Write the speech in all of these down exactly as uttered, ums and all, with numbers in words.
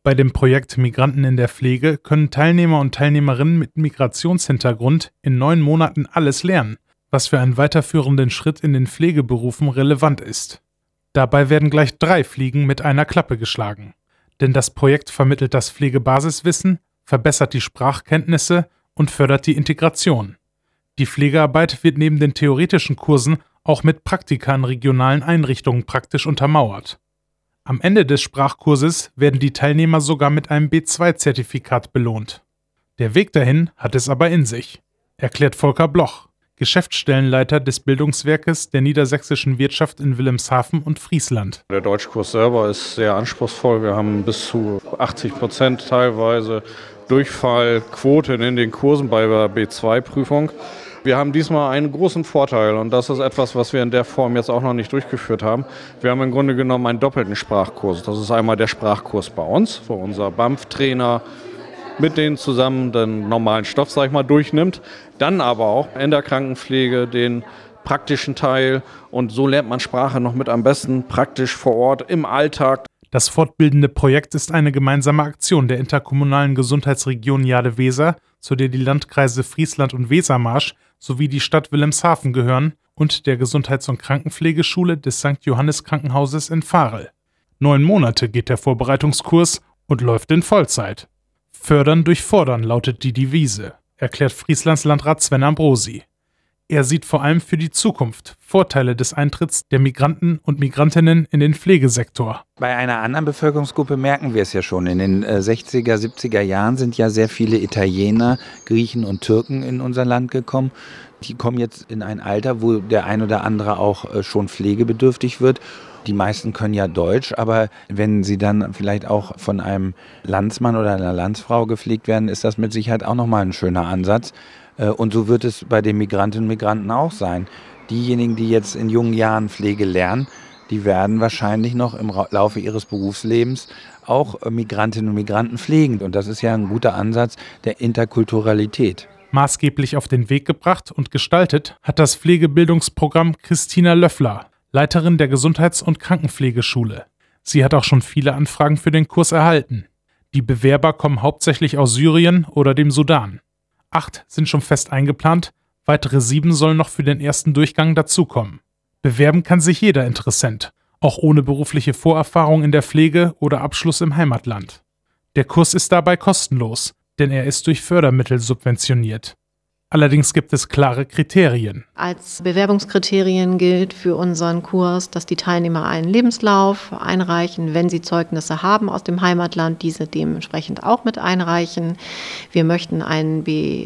Bei dem Projekt Migranten in der Pflege können Teilnehmer und Teilnehmerinnen mit Migrationshintergrund in neun Monaten alles lernen, was für einen weiterführenden Schritt in den Pflegeberufen relevant ist. Dabei werden gleich drei Fliegen mit einer Klappe geschlagen. Denn das Projekt vermittelt das Pflegebasiswissen, verbessert die Sprachkenntnisse und fördert die Integration. Die Pflegearbeit wird neben den theoretischen Kursen auch mit Praktika in regionalen Einrichtungen praktisch untermauert. Am Ende des Sprachkurses werden die Teilnehmer sogar mit einem B zwei Zertifikat belohnt. Der Weg dahin hat es aber in sich, erklärt Volker Bloch, Geschäftsstellenleiter des Bildungswerkes der niedersächsischen Wirtschaft in Wilhelmshaven und Friesland. Der Deutschkurs selber ist sehr anspruchsvoll. Wir haben bis zu achtzig Prozent teilweise Durchfallquote in den Kursen bei der B zwei Prüfung. Wir haben diesmal einen großen Vorteil und das ist etwas, was wir in der Form jetzt auch noch nicht durchgeführt haben. Wir haben im Grunde genommen einen doppelten Sprachkurs. Das ist einmal der Sprachkurs bei uns, wo unser B A M F-Trainer mit denen zusammen den normalen Stoff, sag ich mal, durchnimmt. Dann aber auch in der Krankenpflege den praktischen Teil und so lernt man Sprache noch mit am besten praktisch vor Ort im Alltag. Das fortbildende Projekt ist eine gemeinsame Aktion der interkommunalen Gesundheitsregion Jade-Weser, zu der die Landkreise Friesland und Wesermarsch sowie die Stadt Wilhelmshaven gehören und der Gesundheits- und Krankenpflegeschule des Sankt Johannes Krankenhauses in Varel. Neun Monate geht der Vorbereitungskurs und läuft in Vollzeit. Fördern durch Fordern lautet die Devise, erklärt Frieslands Landrat Sven Ambrosi. Er sieht vor allem für die Zukunft Vorteile des Eintritts der Migranten und Migrantinnen in den Pflegesektor. Bei einer anderen Bevölkerungsgruppe merken wir es ja schon. In den sechziger, siebziger Jahren sind ja sehr viele Italiener, Griechen und Türken in unser Land gekommen. Die kommen jetzt in ein Alter, wo der ein oder andere auch schon pflegebedürftig wird. Die meisten können ja Deutsch, aber wenn sie dann vielleicht auch von einem Landsmann oder einer Landsfrau gepflegt werden, ist das mit Sicherheit auch nochmal ein schöner Ansatz. Und so wird es bei den Migrantinnen und Migranten auch sein. Diejenigen, die jetzt in jungen Jahren Pflege lernen, die werden wahrscheinlich noch im Laufe ihres Berufslebens auch Migrantinnen und Migranten pflegen. Und das ist ja ein guter Ansatz der Interkulturalität. Maßgeblich auf den Weg gebracht und gestaltet hat das Pflegebildungsprogramm Christina Löffler, Leiterin der Gesundheits- und Krankenpflegeschule. Sie hat auch schon viele Anfragen für den Kurs erhalten. Die Bewerber kommen hauptsächlich aus Syrien oder dem Sudan. Acht sind schon fest eingeplant, weitere sieben sollen noch für den ersten Durchgang dazukommen. Bewerben kann sich jeder Interessent, auch ohne berufliche Vorerfahrung in der Pflege oder Abschluss im Heimatland. Der Kurs ist dabei kostenlos, denn er ist durch Fördermittel subventioniert. Allerdings gibt es klare Kriterien. Als Bewerbungskriterien gilt für unseren Kurs, dass die Teilnehmer einen Lebenslauf einreichen, wenn sie Zeugnisse haben aus dem Heimatland, diese dementsprechend auch mit einreichen. Wir möchten ein B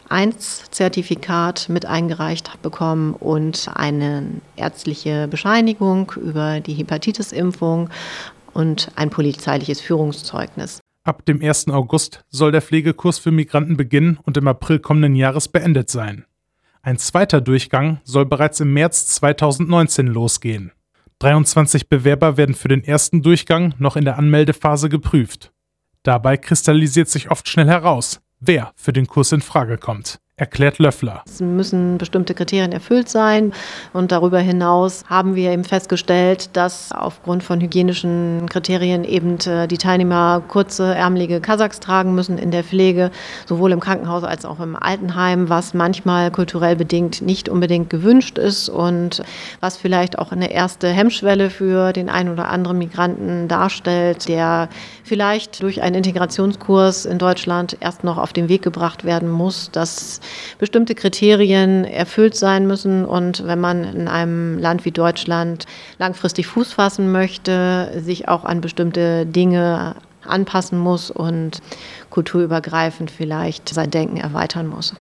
eins Zertifikat mit eingereicht bekommen und eine ärztliche Bescheinigung über die Hepatitis-Impfung und ein polizeiliches Führungszeugnis. Ab dem ersten August soll der Pflegekurs für Migranten beginnen und im April kommenden Jahres beendet sein. Ein zweiter Durchgang soll bereits im März zweitausendneunzehn losgehen. dreiundzwanzig Bewerber werden für den ersten Durchgang noch in der Anmeldephase geprüft. Dabei kristallisiert sich oft schnell heraus, wer für den Kurs in Frage kommt, erklärt Löffler. Es müssen bestimmte Kriterien erfüllt sein und darüber hinaus haben wir eben festgestellt, dass aufgrund von hygienischen Kriterien eben die Teilnehmer kurze, ärmelige Kasachs tragen müssen in der Pflege, sowohl im Krankenhaus als auch im Altenheim, was manchmal kulturell bedingt nicht unbedingt gewünscht ist und was vielleicht auch eine erste Hemmschwelle für den einen oder anderen Migranten darstellt, der vielleicht durch einen Integrationskurs in Deutschland erst noch auf den Weg gebracht werden muss, dass bestimmte Kriterien erfüllt sein müssen und wenn man in einem Land wie Deutschland langfristig Fuß fassen möchte, sich auch an bestimmte Dinge anpassen muss und kulturübergreifend vielleicht sein Denken erweitern muss.